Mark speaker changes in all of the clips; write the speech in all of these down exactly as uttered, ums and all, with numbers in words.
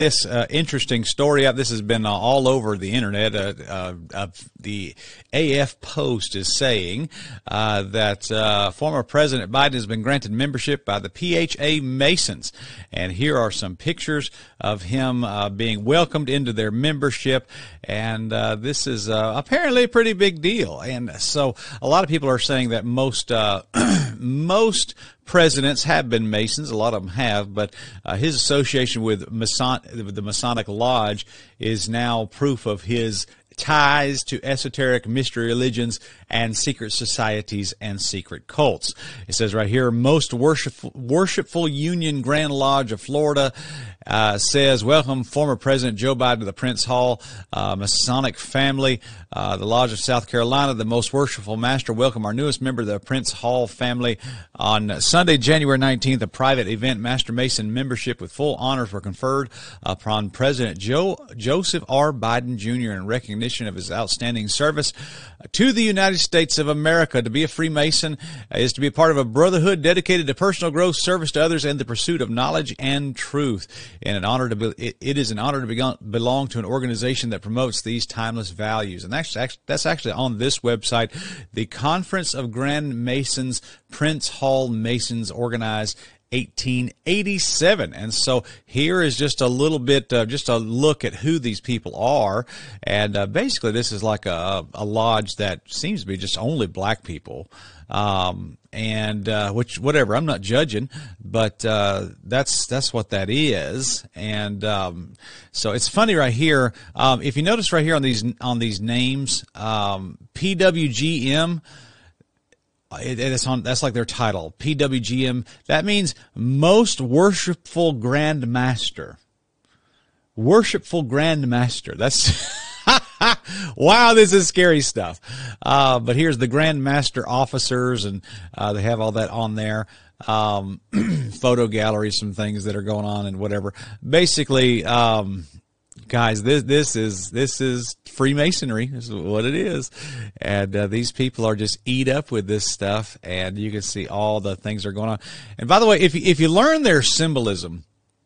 Speaker 1: This uh, interesting story out. This has been uh, all over the internet. Uh, uh, uh, the A F Post is saying uh, that uh, former President Biden has been granted membership by the P H A Masons, and here are some pictures of him uh, being welcomed into their membership. And uh, this is uh, apparently a pretty big deal. And so a lot of people are saying that most uh, most presidents have been Masons. A lot of them have, but uh, his association with Mason- the Masonic Lodge is now proof of his ties to esoteric mystery religions and secret societies and secret cults. It says right here, most worshipful, worshipful Union Grand Lodge of Florida uh, says, welcome former President Joe Biden to the Prince Hall uh, Masonic family. Uh, the Lodge of South Carolina, the most worshipful master, welcome our newest member of the Prince Hall family. On Sunday, January nineteenth, a private event, Master Mason membership with full honors were conferred upon President Joe Joseph R. Biden Junior in recognition of his outstanding service to the United States of America. To be a Freemason is to be a part of a brotherhood dedicated to personal growth, service to others, and the pursuit of knowledge and truth. And an honor to be, it, it is an honor to be, belong to an organization that promotes these timeless values. And that's actually, that's actually on this website. The Conference of Grand Masons, Prince Hall Masons, organized eighteen eighty-seven. And so here is just a little bit, uh, just a look at who these people are. And uh, basically this is like a, a lodge that seems to be just only black people. Um, and uh, which, whatever, I'm not judging, but uh, that's that's what that is. And um, so it's funny right here. Um, if you notice right here on these on these names, um, P W G M. It, it's on, that's like their title, P W G M. That means most worshipful Grand Master. Worshipful Grand Master. That's, wow, this is scary stuff. Uh, but here's the Grand Master officers, and uh, they have all that on there. Um, photo galleries, some things that are going on and whatever. Basically, um, guys, this this is this is Freemasonry. This is what it is, and uh, these people are just eat up with this stuff, and you can see all the things that are going on. And by the way, if you, if you learn their symbolism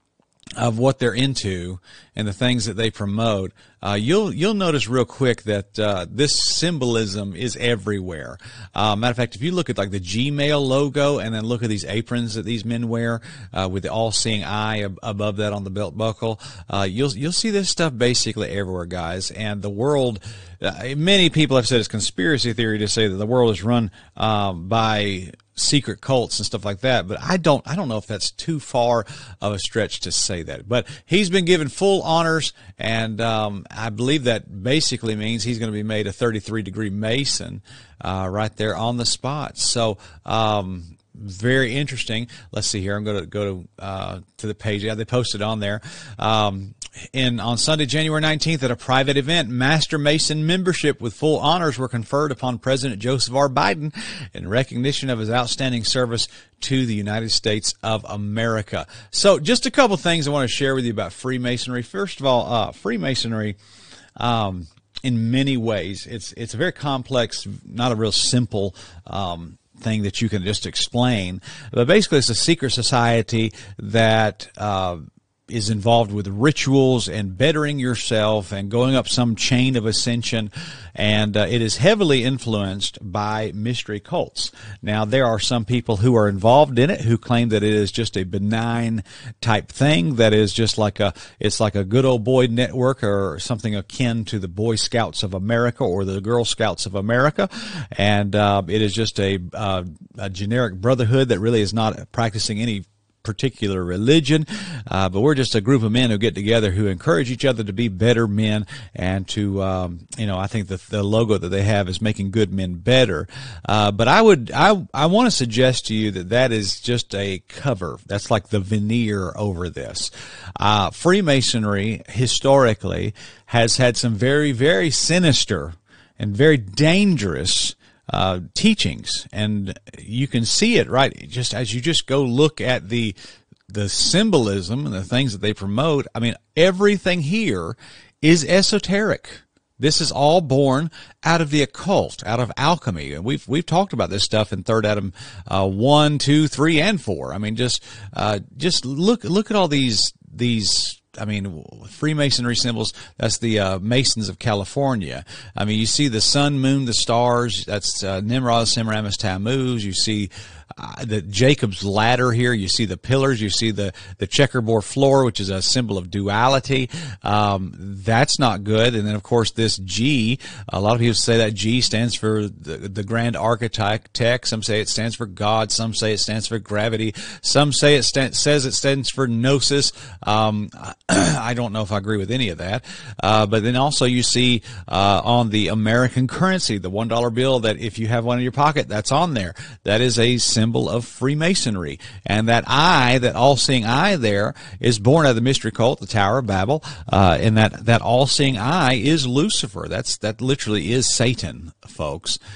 Speaker 1: of what they're into and the things that they promote, uh, you'll you'll notice real quick that uh, this symbolism is everywhere. Uh, matter of fact, if you look at like the Gmail logo and then look at these aprons that these men wear uh, with the all-seeing eye ab- above that on the belt buckle, uh, you'll you'll see this stuff basically everywhere, guys. And the world, uh, many people have said it's conspiracy theory to say that the world is run um, by secret cults and stuff like that, but I don't I don't know if that's too far of a stretch to say that. But he's been given full honors, and um, I believe that basically means he's going to be made a thirty-three degree Mason uh, right there on the spot. So um, very interesting. Let's see here. I'm going to go to uh, to the page. Yeah, they posted on there. Um, In on Sunday, January nineteenth, at a private event, Master Mason membership with full honors were conferred upon President Joseph R. Biden in recognition of his outstanding service to the United States of America. So just a couple things I want to share with you about Freemasonry. First of all, uh, Freemasonry, um, in many ways, it's it's a very complex, not a real simple um thing that you can just explain. But basically, it's a secret society that uh is involved with rituals and bettering yourself and going up some chain of ascension, and uh, it is heavily influenced by mystery cults. Now, there are some people who are involved in it who claim that it is just a benign type thing, that is just like a, it's like a good old boy network or something akin to the Boy Scouts of America or the Girl Scouts of America, and uh, it is just a, uh, a generic brotherhood that really is not practicing any particular religion, uh, but we're just a group of men who get together who encourage each other to be better men and to, um, you know, I think the, the logo that they have is making good men better. Uh, but I would, I, I want to suggest to you that that is just a cover. That's like the veneer over this. Uh, Freemasonry historically has had some very, very sinister and very dangerous Uh, teachings, and you can see it right just as you just go look at the the symbolism and the things that they promote. I mean, everything here is esoteric. This is all born out of the occult, out of alchemy, and we've we've talked about this stuff in Third Adam uh, one, two, three, and four. I mean, just uh, just look look at all these these I mean, Freemasonry symbols, that's the uh, Masons of California. I mean, you see the sun, moon, the stars, that's uh, Nimrod, Semiramis, Tammuz. You see uh, the Jacob's ladder here. You see the pillars. You see the, the checkerboard floor, which is a symbol of duality. Um, that's not good. And then, of course, this G, a lot of people say that G stands for the, the grand architect. Some say it stands for God. Some say it stands for gravity. Some say it stand, says it stands for gnosis. Um, I don't know if I agree with any of that. Uh, but then also you see uh, on the American currency, the one dollar bill, that if you have one in your pocket, that's on there. That is a symbol of Freemasonry. And that eye, that all-seeing eye there, is born out of the mystery cult, the Tower of Babel. Uh, and that, that all-seeing eye is Lucifer. That's, that literally is Satan, folks.